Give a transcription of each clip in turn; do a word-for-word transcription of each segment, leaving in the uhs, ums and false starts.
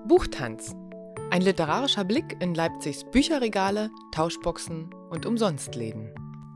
Buchtanz. Ein literarischer Blick in Leipzigs Bücherregale, Tauschboxen und Umsonstläden.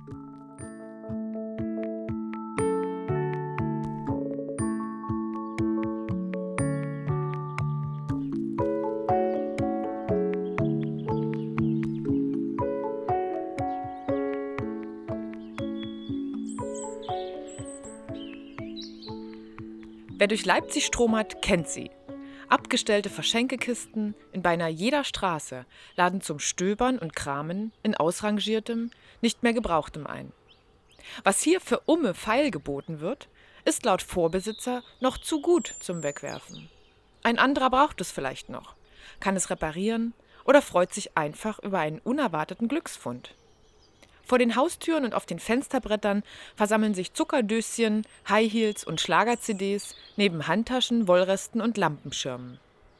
Wer durch Leipzig stromert, kennt sie. Abgestellte Verschenkekisten in beinahe jeder Straße laden zum Stöbern und Kramen in ausrangiertem, nicht mehr gebrauchtem ein. Was hier für Umme Feil geboten wird, ist laut Vorbesitzer noch zu gut zum Wegwerfen. Ein anderer braucht es vielleicht noch, kann es reparieren oder freut sich einfach über einen unerwarteten Glücksfund. Vor den Haustüren und auf den Fensterbrettern versammeln sich Zuckerdöschen, High Heels und Schlager-C Ds neben Handtaschen, Wollresten und Lampenschirmen.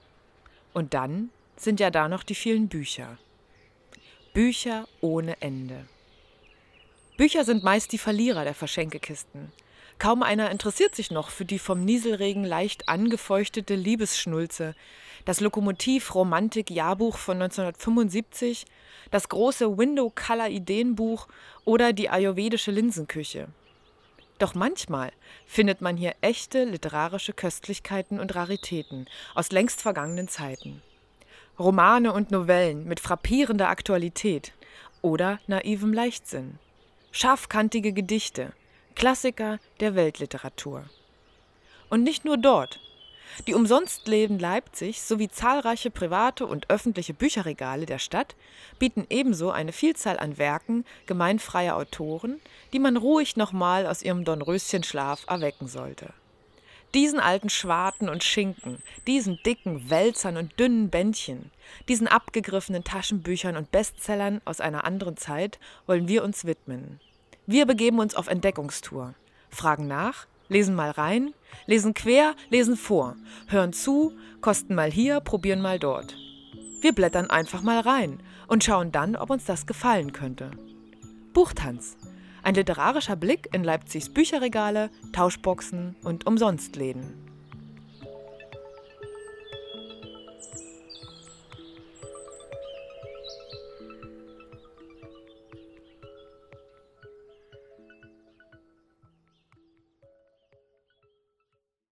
Und dann sind ja da noch die vielen Bücher. Bücher ohne Ende. Bücher sind meist die Verlierer der Verschenkekisten. Kaum einer interessiert sich noch für die vom Nieselregen leicht angefeuchtete Liebesschnulze, das Lokomotiv-Romantik-Jahrbuch von neunzehnhundertfünfundsiebzig, das große Window-Color-Ideenbuch oder die ayurvedische Linsenküche. Doch manchmal findet man hier echte literarische Köstlichkeiten und Raritäten aus längst vergangenen Zeiten. Romane und Novellen mit frappierender Aktualität oder naivem Leichtsinn. Scharfkantige Gedichte, Klassiker der Weltliteratur. Und nicht nur dort. Die Umsonstläden Leipzig sowie zahlreiche private und öffentliche Bücherregale der Stadt bieten ebenso eine Vielzahl an Werken gemeinfreier Autoren, die man ruhig nochmal aus ihrem Dornröschenschlaf erwecken sollte. Diesen alten Schwarten und Schinken, diesen dicken Wälzern und dünnen Bändchen, diesen abgegriffenen Taschenbüchern und Bestsellern aus einer anderen Zeit wollen wir uns widmen. Wir begeben uns auf Entdeckungstour, fragen nach, lesen mal rein, lesen quer, lesen vor, hören zu, kosten mal hier, probieren mal dort. Wir blättern einfach mal rein und schauen dann, ob uns das gefallen könnte. Buchtanz. Ein literarischer Blick in Leipzigs Bücherregale, Tauschboxen und Umsonstläden.